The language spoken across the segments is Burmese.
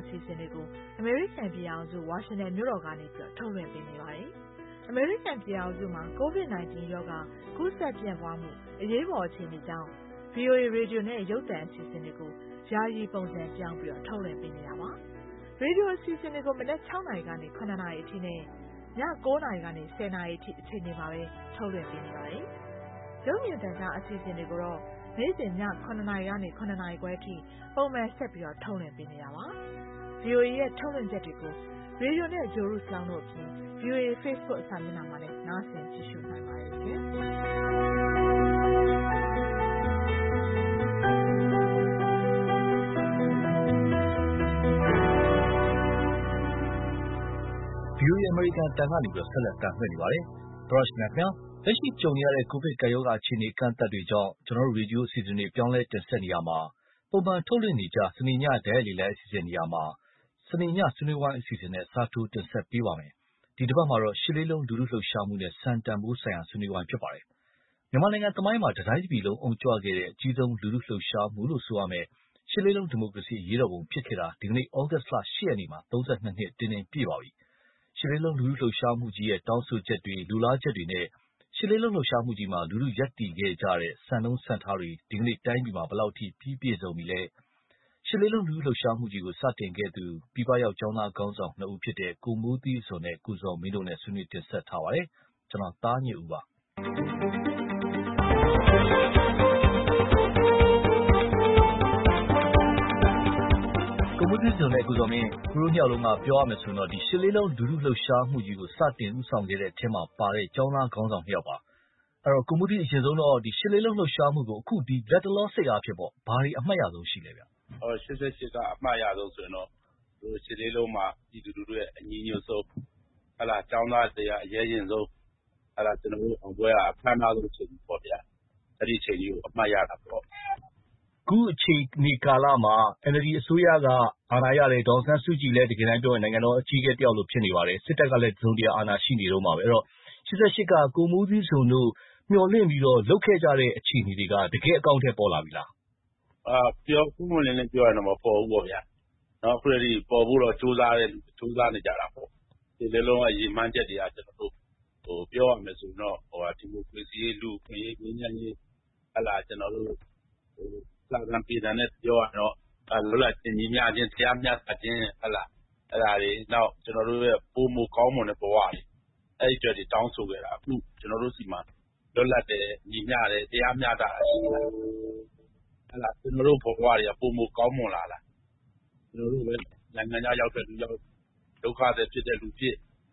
အစီအစဉ်တွေကိုအမေရိကန်ပြည်ထောင်စုဝါရှင်တန်မြို့တော်ကနေထုတ်လွှင့်ပေးနေပါတယ်။အမေရိကန်ပြည်ထောင်စုမှာ COVID-19 ရောဂါကူးစက်ပြန့်ပွားမှုအရေးပေါ်အခြေအနေကြောင့် VOA ရေဒီယိုနဲ့ရုပ်သံအစီအစဉ်တွေကိုယာယီပုံစံပြောင်းပြီးထုတ်လွှင့်ပေးနေတာပါ။ရေဒီယိုအစီအစဉ်တွေကိုမနက်6နာရီကနေ9နာရီအထိနဲ့ည9နာရီကနေ10နာရီအထိအချိန်တွေမှာပဲထုတ်လွှင့်ပေးနေပါတယ်။ရုပ်မြင်သံကြားအစီအစဉ်တွေကိုတော့နေ့စဉ်ည9နာရီကနေ9နာရီခွဲအထိပုံမှန်ဆက်ပြီးထုတ်လွှင့်ပေးနေတာပါ။ VOA ရဲ့ထုတ်လွှင့်ချက်တွေကိုရေဒီယိုနဲ့ဂျိုရုဆောင်းတို့အပြင် VOA Facebook အစာမျက်နှာမှာလည်းနားဆင်ကြည့်ရှုနိုင်ပါတယ်ရှင်။ VOA အမေရိကန်တန်ကနေဆက်လက်တင်ပြနေပါတယ်။ ပရောရှနာခင်ဗျာလက်ရှိကြုံနေရတဲ့ကိုဗစ်ကပ်ရောဂါအခြေအနေကန့်သတ်တွေကြောင့်ကျွန်တော်တို့ရေဒီယိုအစီအစဉ်တွေပြောင်းလဲတင်ဆက်နေရမှာပုံမှန်ထုတ်လွှင့်နေကြစနေညဓာတ်ရိုက်လေလိုက်အစီအစဉ်နေရာမှာစနေညဆွေးနွေးဝိုင်းအစီအစဉ်နဲ့စာထိုးတင်ဆက်ပေးပါမယ်။ဒီတစ်ပတ်မှာတော့ရှစ်လေးလုံးလူထုလှုပ်ရှားမှုနဲ့စံတန်ဖိုးဆိုင်ရာဆွေးနွေးဝိုင်းဖြစ်ပါတယ်။မြန်မာနိုင်ငံသမိုင်းမှာတတိုင်းပြည်လုံးအုံကြွခဲ့တဲ့အကြီးဆုံးလူထုလှုပ်ရှားမှုလို့ဆိုရမယ်ရှစ်လေးလုံးဒီမိုကရေစီအရေးတော်ပုံဖြစ်ခဲ့တာဒီကနေ့ဩဂတ်စ်လ8ရက်နေ့မှာ32နှစ်တင်းတင်းပြည့်ပါပြီ။ရှစ်လေးလုံးလူထုလှုပ်ရှားမှုကြီးရဲ့တောင်းဆိုချက်တွေလူလားချက်တွေနဲ့ရှစ်လေးလုံးလှုပ်ရှားမှုကြီးမှာလူထုရပ်တည်ခဲ့ကြတဲ့စံနှုန်းစံထားတွေဒီကနေ့တိုင်းပြည်မှာဘယ်လောက်ထိပြီးပြည့်စုံပြီလဲရှစ်လေးလုံးလူထုလှုပ်ရှားမှုကြီးကိုစတင်ခဲ့သူပြည်ပရောက်ကျောင်းသားခေါင်းဆောင်2ဦးဖြစ်တဲ့ကိုမိုးသီးစွန်နဲ့ကိုဇော်မင်းတို့နဲ့ဆွေးနွေးတင်ဆက်ထားပါတယ်။ကျွန်တော်သားညွန့်ဦးပါကိုမိုးသီးစွန်နဲ့ကိုဇော်မင်းတို့ညောင်လုံးကပြောရမယ်ဆိုတော့ဒီရှစ်လေးလုံးလူထုလှုပ်ရှားမှုကြီးကိုစတင်ဦးဆောင်ခဲ့တဲ့အထက်မှာပါတဲ့ကျောင်းသားခေါင်းဆောင်2ယောက်ပါအဲ့တော့ကိုမိုးသီးအရင်ဆုံးတော့ဒီရှစ်လေးလုံးလှုပ်ရှားမှုကိုအခုဒီလက်တလောစိတ်အားဖြင့်ပေါ့ဘာတွေအမှတ်ရဆုံးရှိလဲဗျ 88ကအမှတ်ရဆုံးဆိုရင်တော့ရှစ်လေးလုံးမှာပြည်သူလူထုရဲ့အညီညွတ်ဆုံးဟလာကျောင်းသားတရားအရေးရင်ဆုံးဟလာကျွန်တော်တို့အောင်ပွဲကအဖမ်းသားဆုံးချိန်ပေါ့ဗျာအဲ့ဒီချိန်ကြီးကိုအမှတ်ရတာပေါ့ခုအချိန်ဒီကာလမှာ NLD အစိုးရကအာဏာရတယ်ဒေါ်ဆန်းစုကြည်လည်းတကယ်တမ်းပြောရင်နိုင်ငံတော်အကြီးအကဲတယောက်လိုဖြစ်နေပါတယ်စစ်တပ်ကလည်းသုံးတရားအာဏာရှိနေတော့မှာပဲအဲ့တော့88ကကိုမိုးသီးစွန်တို့မျှော်လင့်ပြီးတော့လုပ်ခဲ့ကြတဲ့အခြေအနေတွေကတကယ်အကောင့်ထဲပေါ်လာပြီလားပြောခုမလင်းပြောရင်တော့မပေါ်ဘူးပေါ့ဗျာနော်အခုဒီပေါ်ဖို့တော့စူးစမ်းနေကြတာပေါ့ဒီလေးလုံးအရေးမှန်းချက်တွေကကျွန်တော်တို့ပြောရမယ်ဆိုတော့ဒီမိုကရေစီလူ့ခွင့်ရေးငြိမ်းချမ်းရေးဟလာကျွန်တော်တို့စာကံပြည်တယ်နဲ့ပြောရတော့လွတ်လပ်ခြင်းညီမျှခြင်းတရားမျှတခြင်းဟလာအဲ့ဒါတွေနောက်ကျွန်တော်တို့ရဲ့ပုံမကောင်းမွန်တဲ့ဘဝတွေအဲ့ဒီတွေတောင်းဆိုခဲ့တာအခုကျွန်တော်တို့စီမှာလွတ်လပ်တယ်ညီမျှတယ်တရားမျှတာရှိတယ်ဟလာကျွန်တော်တို့ဘဝတွေကပုံမကောင်းမွန်လာလားကျွန်တော်တို့ပဲနိုင်ငံခြားရောက်တဲ့လူရောက်ဒုက္ခတွေဖြစ်တဲ့လူဖြစ်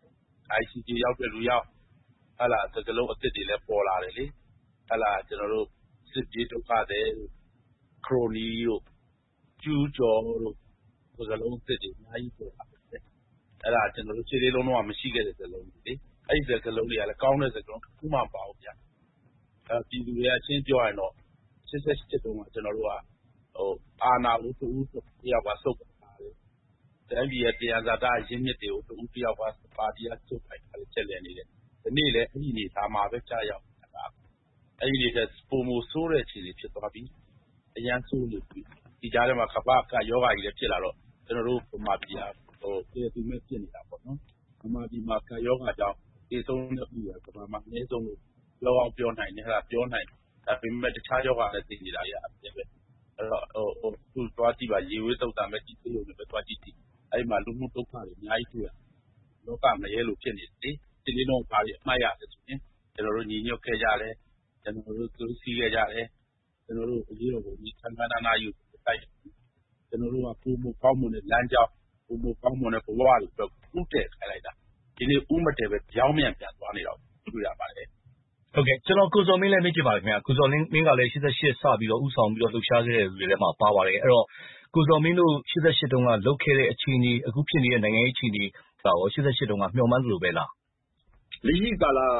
ICT ရောက်တဲ့လူရောက်ဟလာစကလုံးအစ်စ်တွေလည်းပေါ်လာတယ်လေဟလာကျွန်တော်တို့စစ်ပြေးဒုက္ခတွေခရိုနီတို့ကျူးကျော်တို့စကလုံးအစ်စ်တွေအများကြီးပေါ်လာတယ်အဲ့ဒါကျွန်တော်တို့ခြေလေးလုံးတော့မရှိခဲ့တဲ့စကလုံးတွေလေအဲ့ဒီစကလုံးတွေကလည်းကောင်းတဲ့စကလုံးခုမှမပါဘူးဗျပြည်သူတွေအချင်းပြောရင်တော့88တုန်းကကျွန်တော်တို့ကအာနာကိုတူတယောက်ကစုပ်ပါတယ်။တိုင်းပြည်ရဲ့တရားစာတရင်းမြစ်တွေကိုတူတယောက်ကပါတီကစုပ်လိုက်တာချက်လည်နေတယ်။ဒီနေ့လည်းအဲ့ဒီနေသားမှာပဲကြားရောက်တာ။အဲ့ဒီနေတဲ့ပုံမဆိုးတဲ့ခြေတွေဖြစ်သွားပြီ။အရန်ဆိုးနေပြီ။ဒီကြားထဲမှာကပကယောဂါကြီးလည်းဖြစ်လာတော့ကျွန်တော်တို့ဗမာပြည်ကပြည်သူမဲ့ဖြစ်နေတာပေါ့နော်။ဗမာပြည်မှာကယောဂါကြောင့်ဒီဆုံးတဲ့ပြည်ကဗမာအနည်းဆုံးလို့လောအောင်ပြောနိုင်တယ်ဟဲ့ပြောနိုင်ဒါပေမဲ့တခြားယောဂါလည်းသိနေတာရအပြည့်ပဲအဲ့တော့သူသွားကြည့်ပါရေဝေးတုတ်တာမဲ့ကြည့်သေးလို့ပဲသွားကြည့်ကြည့်အဲ့မှာလူမှုဒုက္ခတွေအများကြီးတွေ့ရလောကမရဲလို့ဖြစ်နေတယ်ဒီလေးလုံးပါပြီးအမှတ်ရတယ်ဆိုရင်ကျွန်တော်တို့ညီညွတ်ခဲ့ကြတယ်ကျွန်တော်တို့သူစီးခဲ့ကြတယ်ကျွန်တော်တို့အရေးတော်ပုံကြီးသံဃာနာယူတိုက်ကျွန်တော်တို့ကပုံမကောင်းမွန်တဲ့လမ်းကြောင်းပုံမကောင်းမွန်တဲ့ဘဝတွေတော့ဥတည်ခိုင်းလိုက်တာဒီနေ့ဥမတည်ပဲကြောင်းမြန်ပြန်သွားနေတော့တွေ့ရပါတယ်ဟုတ်ကဲ့ကျွန်တော်ကိုဇော်မင်းလည်းမေးချင်ပါတယ်ခင်ဗျာကိုဇော်မင်းကလည်း88စပြီးတော့ဥဆောင်ပြီးတော့လှုပ်ရှားခဲ့တဲ့လူတွေထဲမှာပါပါတယ်အဲ့တော့ကိုဇော်မင်းတို့88တုန်းကလုပ်ခဲ့တဲ့အခြေအနေအခုဖြစ်နေတဲ့နိုင်ငံရေးအခြေအနေဒါရော88တုန်းကမျှော်မှန်းသလိုပဲလားလက်ရှိကာလ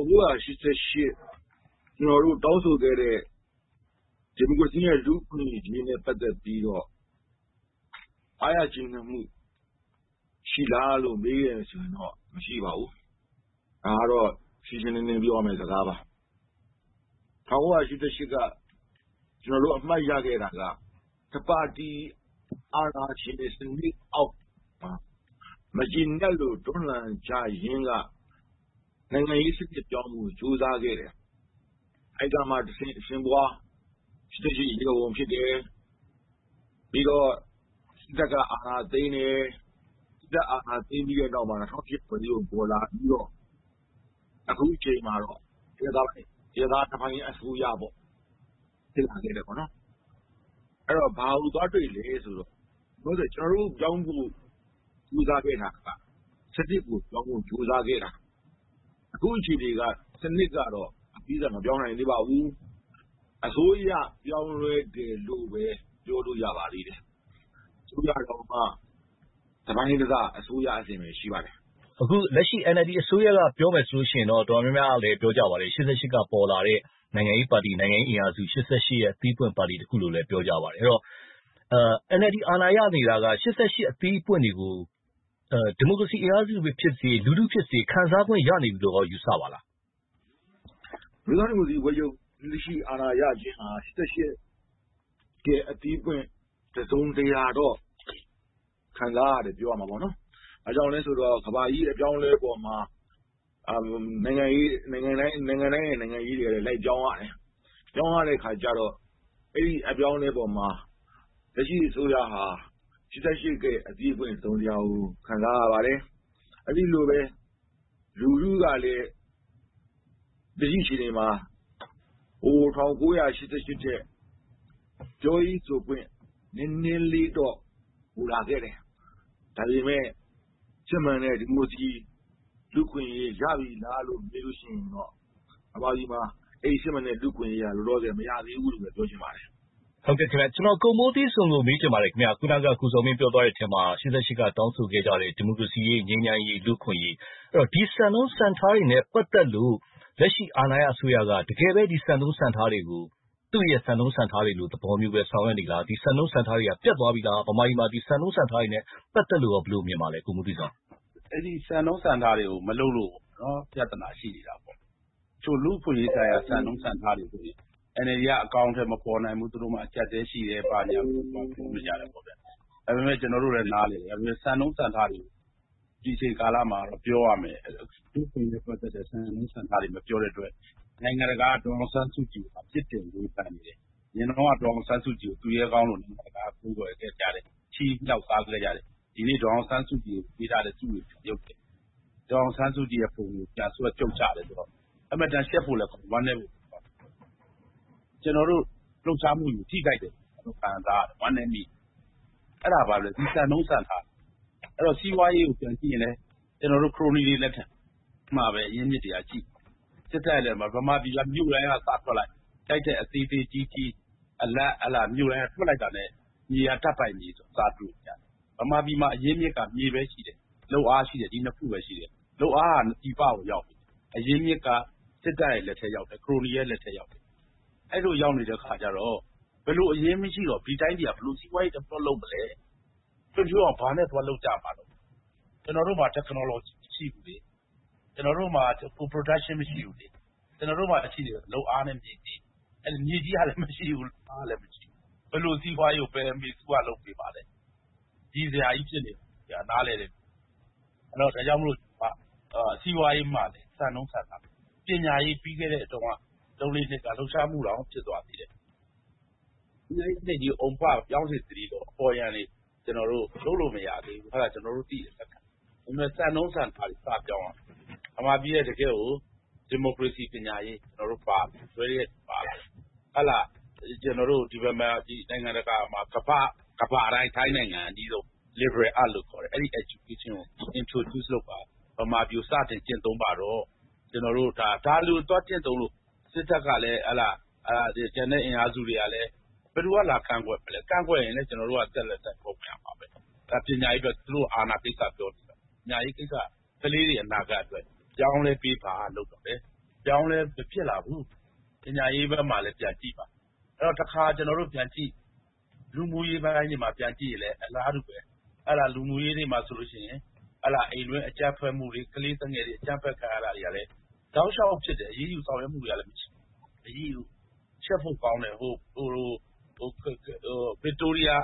1988ကျွန်တော်တို့တောင်းဆိုခဲ့တဲ့ဒီမိုကရေစီနဲ့လူ့အခွင့်အရေးနဲ့ပတ်သက်ပြီးတော့အားရခြင်းမှုရှိလားလို့မေးရဆိုရင်တော့မရှိပါဘူးဒါကတော့ရှင်းရှင်းလင်းလင်းပြောရမယ့်စကားပါ1988ကကျွန်တော်တို့အမှတ်ရခဲ့တာကတပါတီအာဏာရှင်စနစ်အောက်မှာမကျေနပ်လို့တွန်းလှန်ကြရင်းကနိုင်ငံရေးစနစ်ပြောင်းဖို့ကြိုးစားခဲ့တယ်။အဲ့ကမှတစ်ဆင့်အရှင်ဘွား88ရေဂုံဖြစ်တယ်။ပြီးတော့စစ်တပ်ကအာဏာသိမ်းတယ်။စစ်တပ်အာဏာသိမ်းပြီးတဲ့နောက်မှာ2008ခုနှစ်ကိုပေါ်လာပြီးတော့အခုအချိန်မှာတော့ဒေသတစ်ပိုင်းအစိုးရပေါ့ဖြစ်လာခဲ့တယ်ပေါ့နော်။အဲ့တော့ဘာလို့သွားတွေ့လဲဆိုတော့ကျွန်တော်တို့ပြောင်းဖို့ကြိုးစားခဲ့တာကစနစ်ကိုပြောင်းဖို့ကြိုးစားခဲ့တာအခုအချိန်တွေကစနစ်ကတော့အပြီးမပြောင်းနိုင်သေးပါဘူးအစိုးရပြောင်းလဲတယ်လို့ပဲပြောလို့ရပါသေးတယ်အစိုးရတော့မှတပိုင်းတစ်စအစိုးရအစဉ်ပဲရှိပါတယ်အခုလက်ရှိ NLD အစိုးရကပြောမယ်ဆိုလို့ရှိရင်တော့တော်တော်များများလည်းပြောကြပါတယ်88ကပေါ်လာတဲ့နိုင်ငံရေးပါတီနိုင်ငံရေးအင်အားစု88ရဲ့အသီးပွင့်ပါတီတစ်ခုလို့လည်းပြောကြပါတယ်အဲ့တော့NLD အာဏာရနေတာက88အသီးပွင့်တွေကိုဒီမိုကရေစီအင်အားစုပဲဖြစ်စေလူထုဖြစ်စေခံစား권ရနေပြီလို့ယူဆပါလားလူသားဒီမိုကရေစီဝေယုံလက်ရှိအာဏာရခြင်းဟာ88ရဲ့အသီးပွင့်တစုံတရာတော့ခံစားရတယ်ပြောရမှာပေါ့နော်အဲကြောင့်လဲဆိုတော့ကဘာကြီးအပြောင်းလဲပေါ်မှာနိုင်ငံတိုင်းနိုင်ငံရေးတွေလည်းလိုက်ပြောင်းရတယ်ပြောင်းရတဲ့ခါကျတော့အဲ့ဒီအပြောင်းလဲပေါ်မှာလက်ရှိအစိုးရဟာ88ကအသီးပွင့်သုံးတရားကိုခံစားရပါတယ်အဲ့ဒီလိုပဲလူထုကလည်းဒီရှိနေမှာ1988တဲ့ပြောရေးဆိုခွင့်နည်းနည်းလေးတော့ဟိုလာခဲ့တယ်ဒါပေမဲ့စစ်မှန်တဲ့ဒီမိုကရေစီလူခွင့်ရေးရပြီလားလို့မေးလို့ရှိရင်တော့အပါဒီမှာအဲ့စစ်မှန်တဲ့လူခွင့်ရေးကလောလောဆယ်မရသေးဘူးလို့ပဲပြောချင်ပါတယ်ဟုတ်ကဲ့ခင်ဗျကျွန်တော်ကုံမိုးသေးဆုံးလို့မေးချင်ပါတယ်ခင်ဗျခုနကကုစုံမင်းပြောသွားတဲ့အထက်မှာ88ကတောင်းဆိုခဲ့ကြတဲ့ဒီမိုကရေစီရေးငြိမ်းချမ်းရေးလူခွင့်ရေးအဲ့တော့ဒီစံနှုန်းစံထားတွေနဲ့ပတ်သက်လို့လက်ရှိအာဏာရအစိုးရကတကယ်ပဲဒီစံနှုန်းစံထားတွေကိုသူ့ရဲ့စံနှုန်းစံထားတွေလို့သဘောမျိုးပဲဆောင်ရွက်နေလားဒီစံနှုန်းစံထားတွေကပြတ်သွားပြီလားဗမာပြည်မှာဒီစံနှုန်းစံထားတွေနဲ့ပတ်သက်လို့ဘယ်လိုမြင်ပါလဲကုံမိုးသေးဆုံးအဲ့ဒီစံနှုန်းစံထားတွေကိုမလုပ်လို့နော်ပြဿနာရှိနေတာပေါ့ချို့လူခွင့်ရေးဆိုင်ရာစံနှုန်းစံထားတွေဆိုရင်NLD ကအကောင့်ထဲမပေါ်နိုင်ဘူးသူတို့မှအချက်သေးရှိတယ်ပါညာပြောနေကြတယ်ပေါ့ဗျာဒါပေမဲ့ကျွန်တော်တို့လည်းနားလေတယ်ဒါပေမဲ့စံနှုန်းစံထားတွေဒီချိန်ကာလမှာတော့ပြောရမယ်လူခွင့်ရေးပတ်သက်တဲ့စံနှုန်းစံထားတွေမပြောတဲ့အတွက်နိုင်ငံတကာဒေါ်အောင်ဆန်းစုကြည်ကပြစ်တင်ဝေဖန်နေတယ်။ညီတော်ကဒေါ်အောင်ဆန်းစုကြည်ကိုသူရဲကောင်းလို့နိုင်ငံတကာကိုယ်တော်ခဲ့ကြတယ်။ချီးမြှောက်စားခဲ့ကြတယ်။ဒီနေ့ဒေါ်အောင်ဆန်းစုကြည်ကိုပေးထားတဲ့စုတွေရုပ်တယ်။ဒေါ်အောင်ဆန်းစုကြည်ရဲ့ပုံကိုပြန်ဆွဲကြုတ်ကြတယ်ဆိုတော့အမတန်ရှက်ဖို့လည်းဝမ်းနည်းဖို့ကျွန်တော်တို့လှုပ်ရှားမှုကိုထိခိုက်တယ်ကျွန်တော်ခံစားရတယ်ဝမ်းနည်းမိအဲ့ဒါပါပဲဒီစံနှုန်းစံထားအဲ့တော့စီးပွားရေးကိုပြန်ကြည့်ရင်လည်းကျွန်တော်တို့ခရိုနီတွေလက်ထက်မှာပဲအရင်းမြစ်တွေကကြည့်စစ်တပ်လည်းဗမာပြည်ကမြို့တိုင်းကစာထွက်လိုက်တိုက်တဲ့အသေးသေးကြီးကြီးအလားမြို့တိုင်းကထွက်လိုက်တာနဲ့မြေယာတပ်ပိုင်မြေဆိုစာတူကြဗမာပြည်မှာအရင်းမြစ်ကမြေပဲရှိတယ်လုံအားရှိတယ်ဒီနှစ်ခုပဲရှိတယ်လုံအားကဒီပကိုရောက်ပြီအရင်းမြစ်ကစစ်တပ်ရဲ့လက်ထက်ရောက်တယ်ခရိုနီရဲ့လက်ထက်ရောက်တယ်အဲ့လိုရောက်နေတဲ့ခါကျတော့ဘယ်လိုအရင်းမရှိတော့ဒီတိုင်းပြည်ကဘယ်လိုစီးပွားရေးတော့လုပ်မလဲသူပြောအောင်ဘာနဲ့သွားလုပ်ကြမှာလို့ကျွန်တော်တို့မှာ technology ရှိဘူးလေကျွန်တော်တို့မှာ production မရှိဘူးလေကျွန်တော်တို့မှာရှိတယ်လုံအားနဲ့မြေကြီးအဲ့မြေကြီးကလည်းမရှိဘူးအားလည်းမရှိဘူးဘယ်လိုစီးပွားရေးကိုပဲအမေစုကလုပ်ပေးပါလဲဒီစရာကြီးဖြစ်နေတယ်နားလဲတယ်အဲ့တော့ဒါကြောင့်မလို့စီးပွားရေးမှာလည်းစံနှုန်းစံတာပညာရေးပြီးခဲ့တဲ့တုန်းကလုံးလေးနှစ်ကလှုပ်ရှားမှုတော့ဖြစ်သွားသေးတယ်ဒီနေ့ဒီအုံပါပြောင်းစီတရီတော့ပေါ်ရန်လေးကျွန်တော်တို့လုပ်လို့မရသေးဘူးအဲ့ဒါကျွန်တော်တို့သိတယ်လက်ခံဒါပေမဲ့စံနှုန်းစံတာတွေစပြောင်းအောင်အမှားပြည့်တဲ့တကယ်ကိုဒီမိုကရေစီပညာရေးကျွန်တော်တို့ပါဆွဲရပါလားဟလာကျွန်တော်တို့ဒီဘက်မှာဒီနိုင်ငံတကာမှာကဘာတိုင်းထိုင်းနိုင်ငံအကြီးဆုံး liberal art လို့ခေါ်တယ်အဲ့ဒီ education ကို introduce လုပ်ပါဗမာပြည်စတင်ကျင့်သုံးပါတော့ကျွန်တော်တို့ဒါလူတော့ကျင့်သုံးလို့စစ်တပ်ကလည်းဟလာဒီကျန်တဲ့အင်အားစုတွေကလည်းဘယ်သူကလာကန့်ကွက်ပဲလဲကန့်ကွက်ရင်လည်းကျွန်တော်တို့ကတက်လက်တက်ပုံပြပါပဲဒါပညာရေးအတွက်သူတို့အာဏာကိစ္စပြောနေတာပညာရေးကိစ္စကလေးတွေအနာဂတ်အတွက်ကြောင်းလဲပေးပါလို့တော့တယ်ကြောင်းလဲဖြစ်လာဘူးပညာရေးဘက်မှာလည်းပြန်ကြည့်ပါအဲ့တော့တစ်ခါကျွန်တော်တို့ပြန်ကြည့်လူမှုရေးပိုင်းတွေမှာပြန်ကြည့်ရင်လည်းအလားတူပဲအဲ့ဒါလူမှုရေးတွေမှာဆိုလို့ရှိရင်အဲ့ဒါအိမ်တွင်းအကြမ်းဖက်မှုတွေကလေးငယ်တွေအကြမ်းဖက်ခံရတာတွေကလည်းတောက်လျှောက်ဖြစ်တယ်အရေးယူဆောင်ရွက်မှုတွေကလည်းမရှိအရေးယူချက်ဖို့ကောင်းတယ်ဟိုဗစ်တိုးရီးယားအမှုပေါ့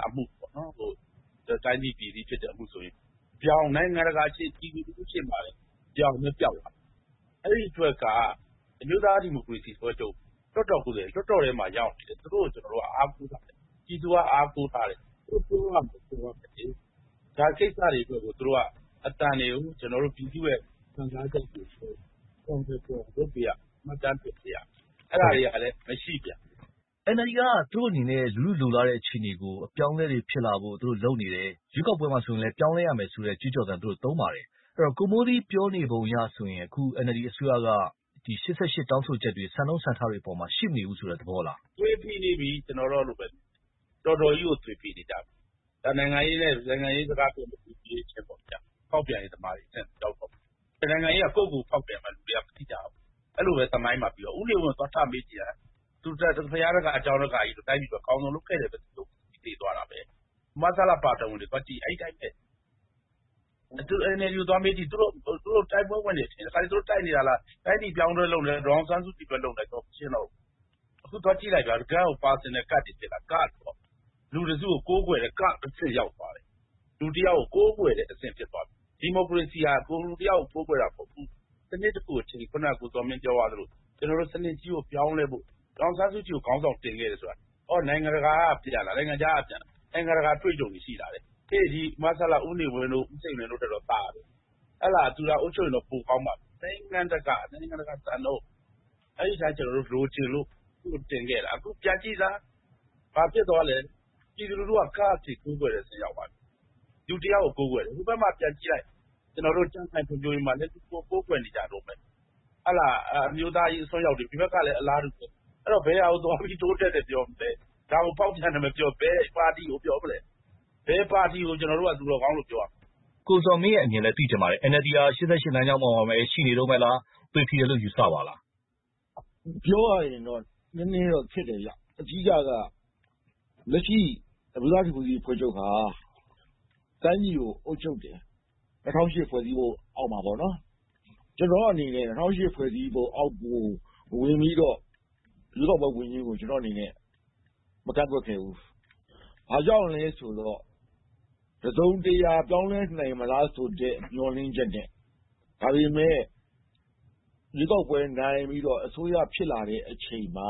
ပေါ့နော်တိုင်းပြည်ပြည်စည်းဖြစ်တဲ့အမှုဆိုရင်ပြောင်းနိုင်ငံတကာရှေ့ပြည်သူလူထုရှေ့မှာလည်းပြောင်းနဲ့ပြောက်လာအဲ့ဒီအတွက်ကအမျိုးသားဒီမိုကရေစီဖွဲ့ချုပ်လွှတ်တော်ထဲမှာရောက်နေတယ်သူတို့ကိုကျွန်တော်တို့ကအားကိုးထားတယ်ပြည်သူကအားကိုးထားတယ်သူတို့ပြောရမယ်ဒါကိစ္စတွေအတွက်ကိုသူတို့ကအတန်တွေကိုကျွန်တော်တို့ပြည်သူရဲ့ခံစားချက်ကိုပုံစံလုပ်ပြရမှတ်တမ်းပြရအဲ့ဒါတွေကလည်းမရှိပြန် NLD ကသူတို့အနေနဲ့လူလူလိုလားတဲ့အခြေအနေကိုအပြောင်းလဲတွေဖြစ်လာဖို့သူတို့လုပ်နေတယ်ရွေးကောက်ပွဲမှာဆိုရင်လည်းပြောင်းလဲရမယ်ဆိုတဲ့ကြွေးကြော်သံသူတို့သုံးပါတယ်အဲ့တော့ကိုမိုးသီးပြောနေပုံရဆိုရင်အခု NLD အစိုးရကဒီ88တောင်းဆိုချက်တွေစံနှုန်းစံထားတွေပေါ်မှာရှိမနေဘူးဆိုတဲ့သဘောလားသွေးဖိနေပြီကျွန်တော်တို့လိုပဲတော်တော်ကြီးကိုသွေးဖိနေကြပြီဒါနိုင်ငံရေးစကားပြောလို့ဒီချက်ပေါ့ဗျာပေါက်ပြန်ရေးသမားတွေဆက်ကြောက်တော့နိုင်ငံရေးကကိုယ့်ကိုဖောက်ပြန်မှလူတွေကမသိကြဘူးအဲ့လိုပဲသမိုင်းမှာပြီးတော့ဦးနေဝင်သွားထမေးကြည့်တာသူဖရားတကအကြောင်းတကကြီးတိုင်းပြည်ကကောင်းဆုံးလုပ်ခဲ့တယ်ပဲသူသိသွားတာပဲမဆလာပါတော်ဝင်တွေကြည့်အဲ့တိုင်းပဲသူNLDကိုသွားမေးကြည့်သူတို့တိုက်ပွဲဝင်နေတယ်ခါသူတို့တိုက်နေတာလားတိုင်းပြည်ပြောင်းလဲလုပ်နေဒေါအောင်ဆန်းစုကြည်ပဲလုပ်နေတော့ရှင်းတော့အခုသွားကြည့်လိုက်ပါကန်းကိုပါစင်တဲ့ကတ်တွေဖြစ်လာကတ်ပေါ့လူတစုကိုကိုးကွယ်တဲ့ကတ်အဖြစ်ရောက်သွားတယ်လူတယောက်ကိုကိုးကွယ်တဲ့အဆင့်ဖြစ်သွားပြီဒီမိုကရေစီဟာကိုလူတယောက်ကိုကိုးကွယ်တာပေါ့ဘူးစနစ်တစ်ခုအချိန်ခုနကကိုစောမင်းပြောရသလိုကျွန်တော်တို့စနစ်ကြီးကိုပြောင်းလဲဖို့ဒေါအောင်ဆန်းစုကြည်ကိုခေါင်းဆောင်တင်ခဲ့တယ်ဆိုတာနိုင်ငံတကာကပြန်လာနိုင်ငံခြားကပြန်နိုင်ငံတကာတွေ့ကြုံရှိလာတယ်ဒီမဆလာဦးနေဝင်တို့ဦးစိန်တို့တော့တာတယ်အဲ့လားသူကအုပ်ချုပ်ရင်တော့ပိုကောင်းပါနိုင်ငံတကာစံတော့အဲ့ဒီတိုင်းကျွန်တော်တို့လိုချင်လို့သူ့တင်ခဲ့တာအခုပြန်ကြည့်သားဘာဖြစ်သွားလဲပြည်သူလူထုကကားတိကိုးကွယ်တဲ့ဆင်ရောက်ပါတယ်လူတယောက်ကိုကိုးကွယ်တယ်ဒီဘက်မှာပြန်ကြည့်လိုက်ကျွန်တော်တို့ကြံ့ခိုင်ဖွံ့ဖြိုးရေးမှာလည်းကိုးကွယ်နေကြတော့ပဲအဲ့လားအမျိုးသားရေးအစွမ်းရောက်တွေဒီဘက်ကလည်းအလားတူပဲအဲ့တော့ဘယ်ဟာကိုသွားပြီးတိုးတက်တယ်ပြောမလဲဒါကိုပေါက်ပြန်တယ်မပြောဘယ်ပါတီကိုပြောမလဲဘယ်ပါတီကိုကျွန်တော်တို့ကသူတော်ကောင်းလို့ပြောရမလဲကိုစောမင်းရဲ့အမြင်လည်းသိချင်ပါတယ် NLD က88လမ်းကြောင်းပေါ်မှာပဲရှိနေတော့မလားသွေးဖီတယ်လို့ယူဆပါလားပြောရရင်တော့နည်းနည်းတော့ဖြစ်တယ်ဗျအကြီးကလက်ရှိအမျိုးသားဒီမိုကရေစီဖွဲ့ချုပ်ဟာတိုင်းပြည်ကိုအုပ်ချုပ်တယ်2008ဖွဲ့စည်းဖို့အောက်မှာပေါ့နော်ကျွန်တော်အနေနဲ့2008ဖွဲ့စည်းဖို့အောက်ကိုဝင်ပြီးတော့ရွေးကောက်ပွဲဝင်ခြင်းကိုကျွန်တော်အနေနဲ့မကန့်ကွက်ခဲ့ဘူး။ဘာကြောင့်လဲဆိုတော့တစုံတရာပြောင်းလဲနိုင်မလားဆိုတဲ့မျှော်လင့်ချက်နဲ့ဒါပေမဲ့ရွေးကောက်ပွဲနိုင်ပြီးတော့အစိုးရဖြစ်လာတဲ့အချိန်မှာ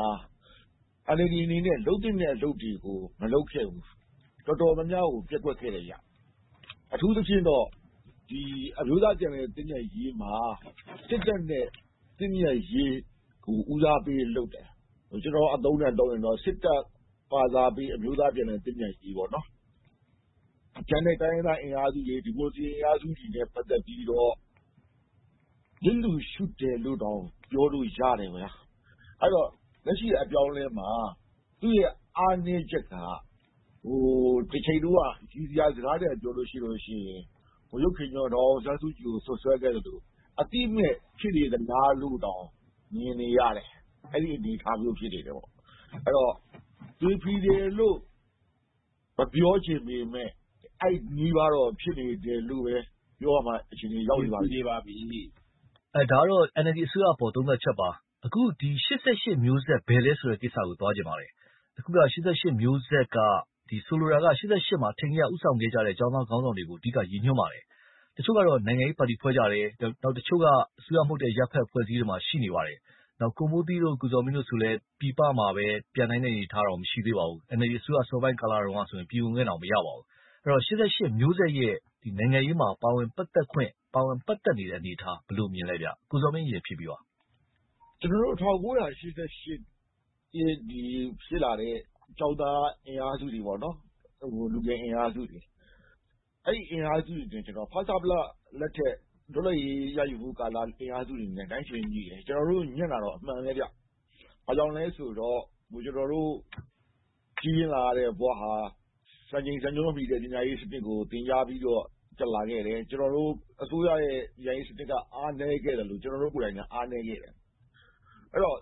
NLDအနေနဲ့လုပ်တဲ့အလုပ်တွေကိုမလုပ်ခဲ့ဘူး။တော်တော်များများကိုပြက်ကွက်ခဲ့တယ်ရ။အထူးသဖြင့်တော့ဒီအမျိုးသားပြန်လည်သင့်မြတ်ရေးမှာစစ်တပ်နဲ့သင့်မြတ်ရေးကိုဦးစားပေးလုပ်တယ်။ကျွန်တော်အသုံးနဲ့တောင်းရင်တော့စစ်တပ်ပါစားပြီးအမျိုးသားပြန်လည်သင့်မြတ်ရေးပေါ့နော်။ကျန်တဲ့တိုင်းရင်းသားအင်အားစုတွေဒီမိုကရေစီအင်အားစုတွေနဲ့ပတ်သက်ပြီးတော့လစ်လူရှုတယ်လို့တောင်ပြောလို့ရတယ်ဗျာ။အဲ့တော့လက်ရှိအပြောင်းအလဲမှာသူ့ရဲ့အားနည်းချက်ကတစ်ချိန်တော့ရည်စရာစကားတွေပြောလို့ရှိရင်ရုပ်ခင်ကျော်တော်ဆန်းစုကြည်ကိုဆွဆွဲခဲ့တယ်လို့အတိမဲ့ဖြစ်နေသလားလို့တောင်မြင်နေရတယ်။အဲ့ဒီအနေအထားမျိုးဖြစ်နေတယ်ပေါ့။အဲ့တော့သွေးဖီတယ်လို့မပြောချင်ပေမဲ့အဲ့ဒီပါတော့ဖြစ်နေတယ်လို့ပဲပြောရမှာအခြေအနေရောက်နေပါပြီဒါတော့ NLD အစိုးရပေါ်သုံးသပ်ချက်ပါအခုဒီ88မျိုးဆက်ဘယ်လဲဆိုတဲ့ကိစ္စကိုသွားကြပါတယ်အခုက88မျိုးဆက်ကဒီဆိုလိုတာက88မှာထင်ကြီးကဥဆောင်ခဲ့ကြတဲ့ကျောင်းသားခေါင်းဆောင်တွေကိုအဓိကရည်ညွှန်းပါတယ်တချို့ကတော့နိုင်ငံရေးပါတီဖွဲ့ကြတယ်နောက်တချို့ကအစိုးရမဟုတ်တဲ့ရပ်ဖက်ဖွဲ့စည်းတွေမှာရှိနေပါတယ်နောက်ကိုမိုးသီးတို့ကုစောမင်းတို့ဆိုလဲပြည်ပမှာပဲပြန်နိုင်တဲ့အနေထားတော့မရှိသေးပါဘူး NLD အစိုးရစောပိုင်းကာလတုန်းကဆိုရင်ပြည်ဝင်ခွင့်တော့မရပါဘူးအဲ့တော့88မျိုးဆက်ရဲ့ဒီနိုင်ငံရေးမှာပါဝင်ပတ်သက်နေတဲ့အနေအထားဘယ်လိုမြင်လဲဗျကိုစောမင်းရင်ဖြစ်ပြီးပါကျွန်တော်တို့1988ဒီဖြစ်လာတဲ့ကျောင်းသားအင်အားစုတွေပေါ့နော်လူငယ်အင်အားစုတွေအဲ့ဒီအင်အားစုတွေကျွန်တော်ဖဆပလလက်ထက်ဒုလရေးရယူမှုကာလအင်အားစုတွေနဲ့တိုင်းရှင်ကြီးတယ်ကျွန်တော်တို့ညံ့တာတော့အမှန်ပဲဗျ။ဘာကြောင့်လဲဆိုတော့ကျွန်တော်တို့ကြီးရင်လာတဲ့ဘဝဟာစံချိန်စံညွှန်းမိတဲ့ပညာရေးစနစ်ကိုသင်ကြားပြီးတော့တက်လာခဲ့တယ်ကျွန်တော်တို့အစိုးရရဲ့ပညာရေးစနစ်ကအားနည်းခဲ့တယ်လို့ကျွန်တော်တို့ကိုယ်တိုင်ကအားနည်းခဲ့တယ်။အဲ့တော့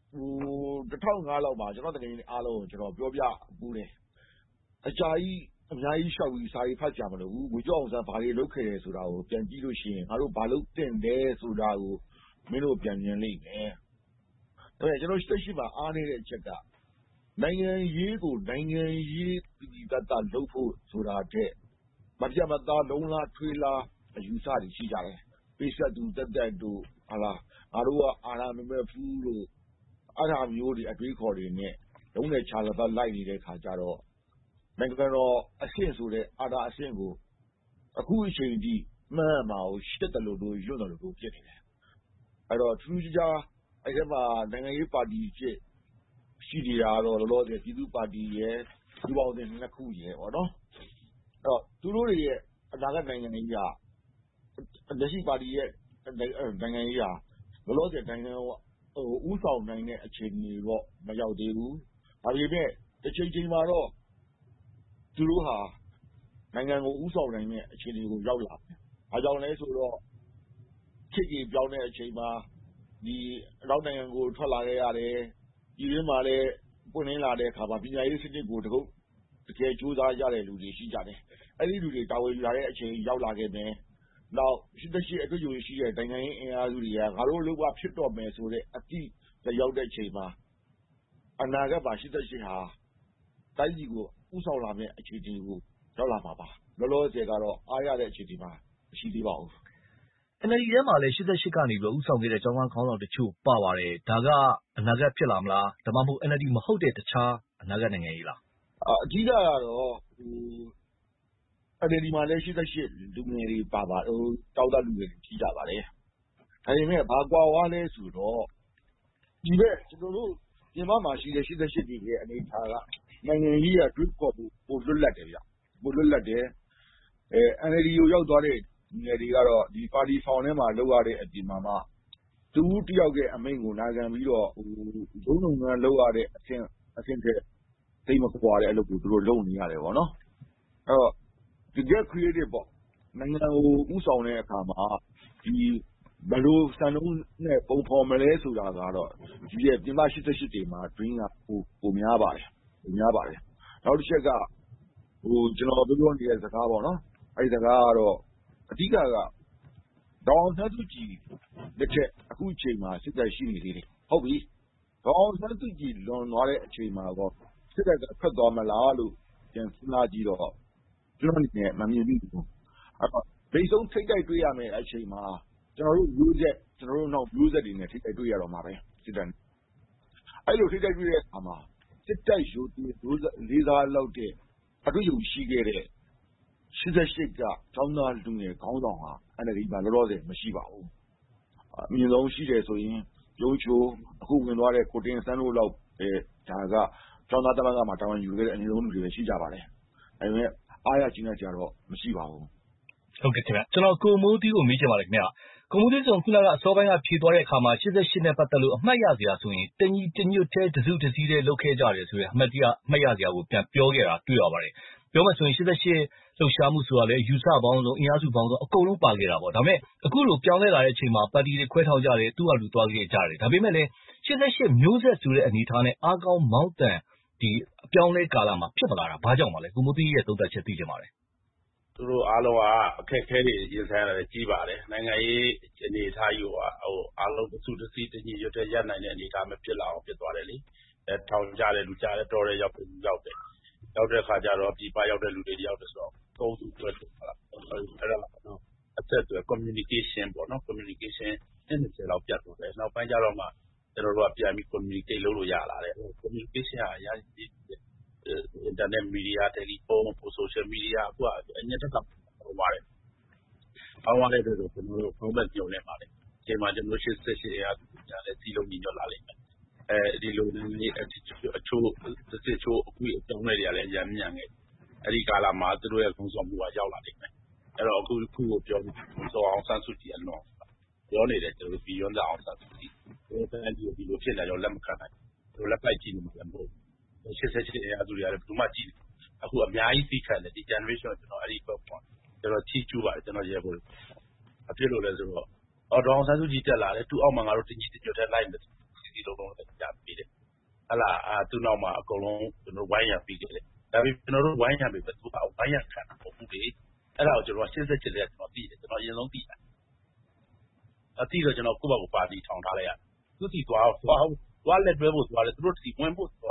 2005လောက်မှာကျွန်တော်တကယ်အားလုံးကိုကျွန်တော်ပြောပြဘူးတယ်။အများကြီးရှောက်ပြီးစာရေးဖတ်ကြမလို့ဘူး။ကိုကျော်အောင်ဆန်းဘာတွေလုပ်ခဲ့တယ်ဆိုတာကိုပြန်ကြည့်လို့ရှိရင်ငါတို့ဘာလုပ်တင်တယ်ဆိုတာကိုမင်းတို့ပြန်မြင်လိမ့်မယ်။ဒါပေမဲ့ကျွန်တော်ရှိမှာအားနည်းတဲ့အချက်ကနိုင်ငံရေးကိုနိုင်ငံရေးပြည်သက်သာလုပ်ဖို့ဆိုတာတဲ့မပြတ်မသားလုံးလားထွေးလားအယူဆတွေရှိကြတယ်ပေးဆက်သူတက်တက်တို့ဟာလားငါတို့ကအာဏာမမဲ့ဘူးလို့အဲ့ဒါမျိုးတွေအတွေးခေါ်တွေနဲ့လုံးနဲ့ခြာလက်လိုက်နေတဲ့ခါကျတော့နိုင်ငံတော်အဆင့်ဆိုတဲ့အာဏာအဆင့်ကိုအခုအချိန်ထိမှန်းမှာကိုရှစ်တလို့လို့ရွတ်တယ်လို့ဖြစ်နေတယ်အဲ့တော့ထူးခြားအဲ့ဒီမှာနိုင်ငံရေးပါတီဖြစ်ရှိနေတာတော့လောလောဆယ်ပြည်သူ့ပါတီရဲ့ဒီပေါင်းတဲ့နှစ်ခုရဲ့ပေါ့နော်အဲ့တော့သူတို့တွေရဲ့အနာဂတ်နိုင်ငံရေးကလက်ရှိပါတီရဲ့နိုင်ငံရေးဟာလောလောဆယ်နိုင်ငံဥဆောင်နိုင်တဲ့အခြေအနေတော့မရောက်သေးဘူးဒါပေမဲ့တစ်ချိန်မှာတော့သူတို့ဟာနိုင်ငံကိုဥဆောင်နိုင်တဲ့အခြေအနေကိုရောက်လာတယ်အားကြောင့်လဲဆိုတော့ခေတ်ကြီးပြောင်းတဲ့အချိန်မှာဒီအနောက်နိုင်ငံကိုထွက်လာခဲ့ရတယ်ဒီရင်းမှာလည်းပွင့်လင်းလာတဲ့အခါမှာပညာရေးစနစ်ကိုတကယ်ကြိုးစားရတဲ့လူတွေရှိကြတယ်အဲ့ဒီလူတွေတာဝန်ယူလာတဲ့အချိန်ရောက်လာခဲ့မယ်နောက်88အတွေ့အကြုံရှိတဲ့နိုင်ငံရေးအင်အားစုတွေကငါတို့လုပ်ပါဖြစ်တော့မယ်ဆိုတဲ့အတိရောက်တဲ့အချိန်မှာအနာဂတ်မှာ88ဟာတိုင်းပြည်ကိုဥဆောင်လာမယ့်အခြေအနေကိုရောက်လာမှာပါလောလောဆယ်ကတော့အားရတဲ့အခြေအနေမှာမရှိသေးပါဘူး NLD ထဲမှာလည်း88ကနေပြီးဥဆောင်ခဲ့တဲ့ကျောင်းသားခေါင်းဆောင်တချို့ပါပါတယ်ဒါကအနာဂတ်ဖြစ်လာမလားဒါမှမဟုတ် NLD မဟုတ်တဲ့တခြားအနာဂတ်နိုင်ငံရေးလားအဓိကကတော့NLD မှာလည်း88လူငယ်တွေပါတောက်တလူငယ်တွေကြီးကြပါတယ်ဒါပေမဲ့ဘာကွာဝါလဲဆိုတော့ဒီဘက်ကျွန်တော်တို့ပြင်ပမှာရှိတဲ့88တွေရဲ့အနေထားကနိုင်ငံရေးကတွေးခေါ်ဖို့ပိုလွတ်လပ်တယ်ဗျပိုလွတ်လပ်တယ်NLD ကိုရောက်သွားတဲ့ငယ်တွေကတော့ဒီပါတီဖောင်ထဲမှာလောက်ရတဲ့အပြင်မှာမှသူတယောက်ရဲ့အမိန့်ကိုနာခံပြီးတော့ဒုံလုံးကလောက်ရတဲ့အဆင့်တဲ့တိတ်မကွာတဲ့အလုပ်ကိုသူတို့လုပ်နေရတယ်ပေါ့နော်အဲ့တော့တကယ် creative ပေါ့နိုင်ငံကိုဥဆောင်တဲ့အခါမှာဒီဘယ်လိုစံနှုန်းနဲ့ပုံဖော်မလဲဆိုတာကတော့ဒီရဲ့ပြင်ပ88တွေမှာ dream ကပိုများပါတယ်နောက်တစ်ချက်ကကျွန်တော်ပြောနေတဲ့စကားပေါ့နော်အဲ့ဒီစကားကတော့အဓိကဒေါအောင်ဆန်းစုကြည်လက်ထက်အခုအချိန်မှာစစ်တပ်ရှိနေသေးတယ်ဟုတ်ပြီဒေါအောင်ဆန်းစုကြည်လွန်သွားတဲ့အချိန်မှာတော့စစ်တပ်ကထွက်သွားမလားလို့ပြန်စဉ်းစားကြည့်တော့ကျွန်တော်အနေနဲ့မမြင်ဘူးအဲ့တော့ဒိတ်ဆုံးထိတ်တိုက်တွေ့ရမယ်အချိန်မှာကျွန်တော်တို့မျိုးဆက်ကျွန်တော်တို့နောက်မျိုးဆက်တွေနဲ့ထိတ်တိုက်တွေ့ရတော့မှာပဲစစ်တပ်အဲ့လိုထိတ်တိုက်တွေ့တဲ့အခါမှာစစ်တပ်ရိုးလေးစားလောက်တဲ့အတွေ့အကြုံရှိခဲ့တဲ့88ကကျောင်းသားလူငယ်ခေါင်းဆောင်ဟာ NLD မှာလောလောဆယ်မရှိပါဘူးအမြင့်ဆုံးရှိတယ်ဆိုရင်ရုံးချိုအခုဝင်သွားတဲ့ကိုတင်ဆန်းတို့လောက်ဒါကကျောင်းသားတမန်ကမှာတာဝန်ယူခဲ့တဲ့အမြင့်ဆုံးလူတွေပဲရှိကြပါတယ်ဒါပေမဲ့အားရကျင်းတဲ့ကြတော့မရှိပါဘူးဟုတ်ကဲ့ခင်ဗျကျွန်တော်ကိုမိုးသီးကိုမေးချင်ပါတယ်ခင်ဗျကိုမိုးသီးဆိုခုနကအစောပိုင်းကဖြေသွားတဲ့အခါမှာ88နဲ့ပတ်သက်လို့အမှတ်ရစရာဆိုရင်တညီတညွတ်တစုတစည်းတည်းလုပ်ခဲ့ကြတယ်ဆိုရင်အမှတ်ရစရာကိုပြန်ပြောခဲ့တာတွေ့ရပါတယ်ပြောမှဆိုရင်88လှုပ်ရှားမှုဆိုတာလေယူဆပေါင်းစုံအင်အားစုပေါင်းစုံအကုန်လုံးပါခဲ့တာပေါ့ဒါပေမဲ့အခုလိုပြောင်းလဲလာတဲ့အချိန်မှာပါတီတွေခွဲထောင်ကြတယ်သူ့ဟာလူသွားခဲ့ကြတယ်ဒါပေမဲ့လည်း88မျိုးဆက်ဆိုတဲ့အနေထားနဲ့အားကောင်းမောင်းတန်ဒီအပြောင်းလဲကာလမှာဖြစ်မလာတာဘာကြောင့်ပါလဲကိုမိုးသီးရဲ့သုံးသပ်ချက်သိချင်ပါတယ်သူတို့အားလုံးကအခက်အခဲတွေရင်ဆိုင်ရတယ်ကြီးပါတယ်နိုင်ငံရေးအနေအထားယူအားလုံးစုတစည်းတညီရွတ်တဲ့ရပ်နိုင်တဲ့အနေအထားမျိုးဖြစ်လာအောင်ဖြစ်သွားတယ်လေထောင်ကြတယ်လူကြတယ်တော်တယ်ရောက်တဲ့ခါကျတော့ပြည်ပရောက်တဲ့လူတွေရောက်တယ်ဆိုတော့သုံးစုတွဲထုတ်လာအဲ့ဒါအဆက်အသွယ် communication ပေါ့နော် communication 20လောက်ပြတ်သွားတယ်နောက်ပိုင်းကျတော့မှကျွန်တော်တို့ကပြန်ပြီး communicate လုပ်လို့ရလာတယ် communication ဟာအရင်internet media telephone social media အခုကအညက်တက်တာဟောပါတယ်အောင်းရတဲ့တို့ကျွန်တော်တို့ဘုံဘက်ပြုံနေပါတယ်အချိန်မှာကျွန်တော်88ရာညာလဲစီလုံးညီညွတ်လာလိမ့်မယ်ဒီလိုနေအချို့တစ်ချို့အခုအကြောင်းတွေကလည်းအများမြန်ခဲ့အဲ့ဒီကာလမှာသူတို့ရဲ့ခုံဆောင်မှုကရောက်လာလိမ့်မယ်အဲ့တော့အခုကိုပြောဆိုအောင်ဆန်းစုကြည်အလွန်ပြောနေတယ်ကျွန်တော်ပြီးရွန်းအောင်ဆန်းစုကြည်ဒီလိုဖြစ်လာတော့လက်မခံနိုင်ဘူးလက်ပိုက်ကြည့်နေမှာလည်းမဟုတ်88ရာသူတွေကလည်းဘယ်သူမှကြည့်အခုအများကြီးသိခံတယ်ဒီ generation ကျွန်တော်အဲ့ဒီပေါ့ကျွန်တော်ချီးကျူးပါတယ်ကျွန်တော်ရဲဖို့အဖြစ်လို့လဲဆိုတော့ဒေါအောင်ဆန်းစုကြည်တက်လာတယ်သူ့အောက်မှာငါတို့တညီတညွတ်ထဲလိုက်မယ်ဒီလိုလုံးလည်းကြားပြီးတယ်ဟလာသူ့နောက်မှာအကုန်လုံးကျွန်တော်ဝိုင်းရပြီးကြတယ်ဒါပေမဲ့ကျွန်တော်တို့ဝိုင်းရပြီပဲသူကဝိုင်းရခံတာပုံဘူးလေအဲ့ဒါကိုကျွန်တော်88တဲ့ကျွန်တော်သိတယ်ကျွန်တော်အရင်ဆုံးသိတာအသိတော့ကျွန်တော်ကိုယ့်ဘက်ကိုပါတီထောင်ထားလိုက်ရသူစီသွားလက်တွဲဖို့သွားတယ်သူတို့စီဝင်ဖို့သွားတာ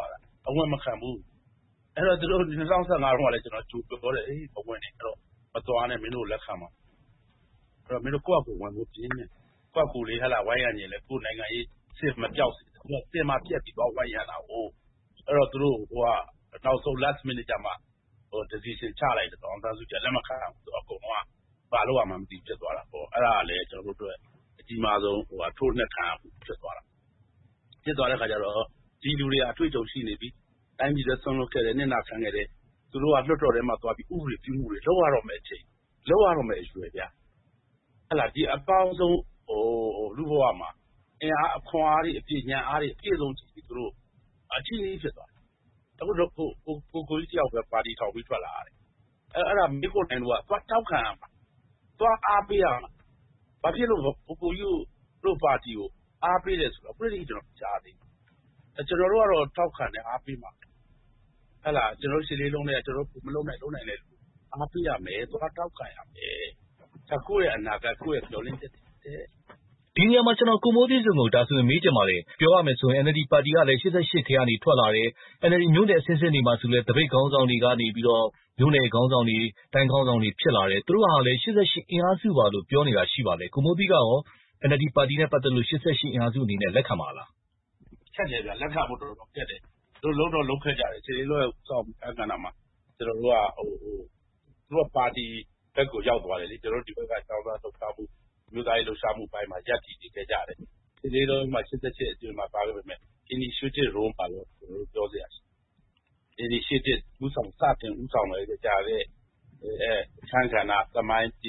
အဝင်မခံဘူးအဲ့တော့သူတို့2015တုန်းကလည်းကျွန်တော်ကြိုပြောတယ်မဝင်နဲ့အဲ့တော့မသွားနဲ့မင်းတို့လက်ခံပါအဲ့တော့မင်းတို့ကိုယ့်အကူဝင်ဖို့ပြင်းနေကိုယ့်အကူလေးဟလာဝိုင်းရညင်လေကိုယ်နိုင်ငံရေးစစ်မပြောက်စေသူကစစ်မှာပြက်ပြီးတော့ဝိုင်းရတာဟုတ်အဲ့တော့သူတို့နောက်ဆုံး last minute ကြမှာdecision ချလိုက်တယ်အောင်သားစုကြလက်မခံဘူးဆိုတော့အကုန်လုံးကဘာလို့မှမသိဖြစ်သွားတာပေါ့အဲ့ဒါကလည်းကျွန်တော်တို့အတွက်အကြီးမားဆုံးထိုးနှက်ခံဖြစ်သွားတာဖြစ်သွားတဲ့ခါကျတော့ဒီလူတွေအတွေ့အကြုံရှိနေပြီတိုင်းပြည်သက်ဆုံးလုပ်ခဲ့တယ်နစ်နာခံခဲ့တယ်သူတို့ကလွတ်တော်ထဲမှာသွားပြီးဥပဒေပြုမှုတွေလုပ်ရတော့မယ်အချိန်လုပ်ရတော့မယ်အရွယ်ဗျဟလာဒီအကောင်းဆုံးလူဘဝမှာအင်အားအခွန်အားတွေအပြည့်ဉာဏ်အားတွေအပြည့်ဆုံးကြည့်ပြီးသူတို့အချင်းကြီးဖြစ်သွားတယ်အခုတော့ကိုကြီးတယောက်ပဲပါတီထောင်ပြီးထွက်လာတယ်အဲ့ဒါမိကိုနိုင်တော့သွားတောက်ခံရမှာသွားအားပေးရမှာဘာဖြစ်လို့ကိုကြီးတို့ပါတီကိုအားပေးတယ်ဆိုတော့ပြည်ကျွန်တော်ကြားတယ်ကျွန်တော်တို့ကတော့ထောက်ခံတယ်အားပေးမှာဟဲ့လားကျွန်တော်ရှင်းလေးလုံးနဲ့ကျွန်တော်မလုံးနိုင်တဲ့အားပေးရမယ်သွားတောက်ခံရမယ်ကိုယ့်ရဲ့အနာဂတ်ကိုယ့်ရဲ့မျှော်လင့်ချက်တွေဒီနေရာမှာကျွန်တော်ကိုမိုးသီးစုံကိုဒါဆိုရင်မေးချင်ပါတယ်ပြောရမယ်ဆိုရင် NLD ပါတီကလည်း88ထဲကနေထွက်လာတယ် NLD မြို့နယ်အဆင့်ဆင့်တွေမှာဆိုလဲတပိတ်ခေါင်းဆောင်တွေကနေပြီးတော့မြို့နယ်ခေါင်းဆောင်တွေတိုင်းခေါင်းဆောင်တွေဖြစ်လာတယ်သူတို့ဟာလည်း88အင်အားစုပါလို့ပြောနေတာရှိပါလေကိုမိုးသီးကရော NLD ပါတီနဲ့ပတ်သက်လို့88အင်အားစုအနေနဲ့လက်ခံပါလားချက်တယ်ဗျလက်ခံဖို့တော်တော်ခက်တယ်တို့လုံးတော့လုံးခက်ကြတယ်ခြေလေးလို့စောင့်အခမ်းအနားမှာကျွန်တော်တို့ကသူကပါတီဘက်ကိုရောက်သွားတယ်လေကျွန်တော်တို့ဒီဘက်ကတောင်းတထုတ်ထားမှုမြို့သားရေးလှုပ်ရှားမှုပိုင်းမှာရပ်တည်နေကြတယ်ခြေလေးလုံးမှာ88အတွင်းမှာပါခဲ့ပေမဲ့ initiative role ပါလို့ကျွန်တော်တို့ပြောစရာရှိinitiative ဦးဆောင်စတင်ဦးဆောင်ရကြတဲ့အခမ်းကဏ္ဍသမိုင်း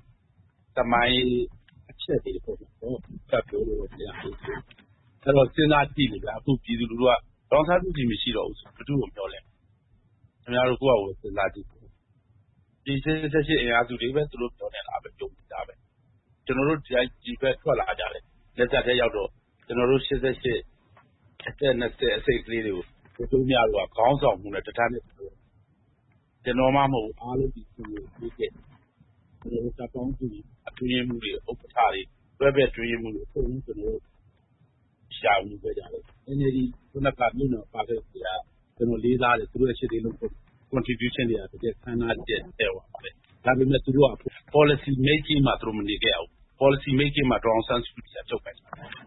အချက်တွေပေါ့နော်ကပ်ပြောလို့တရားဟုတ်အဲ့တော့စဉ်းစားကြည့်လို့အခုပြည်သူလူထုကတောင်းစားမှုကြီးမရှိတော့ဘူးဆိုဘယ်သူ့ကိုပြောလဲခင်ဗျားတို့ကိုယ့်အကိုစဉ်းစားကြည့်ဒီ88အင်အားစုတွေပဲသူတို့ပြောနေတာပဲကြုံနေတာပဲကျွန်တော်တို့ဒီဘက်ထွက်လာကြတယ်လက်သက်ထဲရောက်တော့ကျွန်တော်တို့88အသက်20အစိတ်ကလေးတွေကိုတို့များတော့ခေါင်းဆောင်မှုနဲ့တထားနဲ့ကျွန်တော်မှမဟုတ်အားလုံးဒီသူတွေပြည့်ကျွန်တော်တို့တပ်ပေါင်းစုအတွင်းမှုတွေဥပ္ပခါတွေတွဲဘက်တွင်းမှုတွေအကုန်လုံးကျွန်တော်တို့ရှာမှုပဲကြတယ် NLD ခုနကမြို့နယ်ပါခဲ့ကြကျွန်တော်လေးစားတယ်သူတို့ရဲ့ရှစ်တွေလုံး contribution တွေကတကယ်ခမ်းနားတဲ့ပါပဲဒါပေမဲ့သူတို့က policy making မှာသူတို့မနေခဲ့အောင် policy making မှာ Brown Sun Studio ချုပ်ပဲ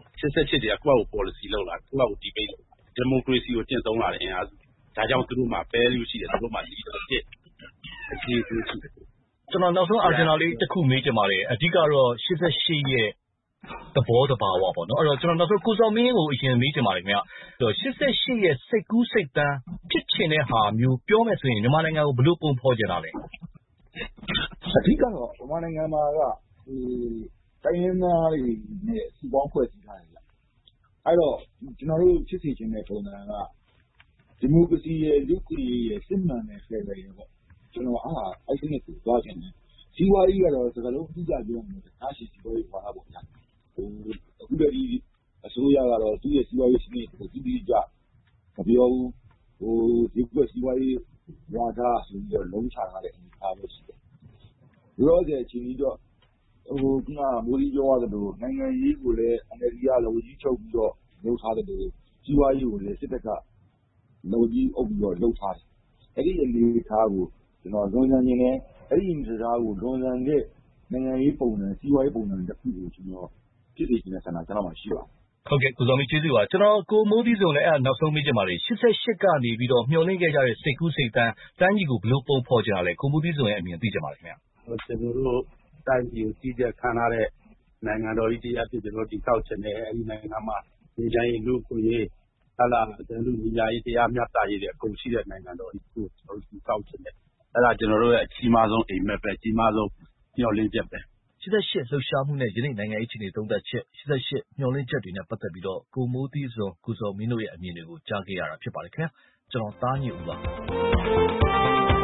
88တွေကကိုယ့်အကို policy လုပ်လာကိုယ့်အကို debate လုပ် democracy ကိုကျင့်သုံးလာတဲ့အင်အားစုဒါကြောင့်သူတို့မှာ value ရှိတယ်သူတို့မှာ leadership အခြေအနေရှိတယ်ကျွန်တော်နောက်ဆုံးအာဂျင်နာလေးတစ်ခုမေးချင်ပါတယ်အဓိကတော့88ရဲ့သဘောတဘာဝပေါ့နော်အဲ့တော့ကျွန်တော်နောက်ဆုံးကိုစောမင်းကိုအရင်မေးချင်ပါတယ်ခင်ဗျ88ရဲ့စိတ်ကူးစိတ်တမ်းဖြစ်ချင်တဲ့ဟာမျိုးပြောမယ်ဆိုရင်မြန်မာနိုင်ငံကိုဘယ်လိုပုံဖော်ကြတာလဲအဓိကတော့မြန်မာနိုင်ငံမှာကတိုင်းရင်းသားတွေနဲ့စုပေါင်းဖွဲ့စည်းထားတယ်အဲ့တော့ကျွန်တော်တို့ဖြစ်စေချင်တဲ့ပုံစံကဒီမိုကရေစီရဲ့လူ့ခွင့်ရေးရဲ့စစ်မှန်တဲ့ဖက်ဒရယ်ရဲ့ပေါ့ကျွန်တော်အဲ့ဒီနဲ့ကိုသွားချင်တယ်စီးပွားရေးကတော့စကားလုံးအတိအကျပြောမယ်အားရှိစီးပွားရေးပါပေါ့ဗျာအခုတည်းအစိုးရကတော့သူ့ရဲ့စီးပွားရေးစနစ်ကိုတိတိကျမပြောဘူးဒီကွက်စီးပွားရေးဝါဒဆိုပြီးတော့လုံးချထားတဲ့အနေအထားမျိုးရှိတယ်ရောတဲ့အချိန်ကြီးတော့ခုနမိုးကြီးပြောရတယ်လို့နိုင်ငံရေးကိုလည်း NLD ကလည်းဝကြီးချုပ်ပြီးတော့လုပ်ထားတယ်လို့စီးပွားရေးကိုလည်းစစ်တပ်ကလုပ်ကြီးအုပ်ပြီးတော့လုပ်ထားတယ်အဲ့ဒီအနေအထားကိုကျွန်တော်လွန်ဆန်နေတယ်အဲ့ဒီအနေအထားကိုလွန်ဆန်တဲ့နိုင်ငံရေးပုံစံစီးပွားရေးပုံစံတစ်ခုကိုကျွန်တော်ဖြစ်စေချင်တဲ့ဆန္ဒကျွန်တော်မှရှိပါတယ်ဟုတ်ကဲ့ကိုစောမင်းကျေးဇူးပါကျွန်တော်ကိုမိုးသီးစုံလည်းနောက်ဆုံးမေးချင်ပါတယ်88ကနေပြီးတော့မျှော်လင့်ခဲ့ကြတဲ့စိတ်ကူးစိတ်တမ်းတိုင်းပြည်ကိုဘယ်လိုပုံဖော်ကြတာလဲကိုမိုးသီးစုံရဲ့အမြင်သိချင်ပါတယ်ခင်ဗျာကျွန်တော်တို့တိုင်းပြည်ကိုကြီးကြပ်ခံရတဲ့နိုင်ငံတော်ကြီးတရားဖြစ်ကျွန်တော်ဒီကောက်ချင်တယ်အဲဒီနိုင်ငံမှာဒီတိုင်းလူကိုရေးဟလာကျွန်တော်ညီညာရေးတရားမျှတရေးတွေအကုန်ရှိတဲ့နိုင်ငံတော်ကြီးကိုကျွန်တော်ဒီကောက်ချင်တယ်အဲ့ဒါကျွန်တော်တို့ရဲ့အကြီးမားဆုံးအိမ်မက်ပဲအကြီးမားဆုံးမျှော်လင့်ချက်ပဲ 88လှုပ်ရှားမှုနဲ့ယနေ့နိုင်ငံရေးအခြေအနေသုံးသပ်ချက်88မျှော်လင့်ချက်တွေနဲ့ပတ်သက်ပြီးတော့ကိုမိုးသီးစုံကိုစောမင်းတို့ရဲ့အမြင်တွေကိုကြားခဲ့ရတာဖြစ်ပါတယ်ခင်ဗျာကျွန်တော်သားညိုဦးပါ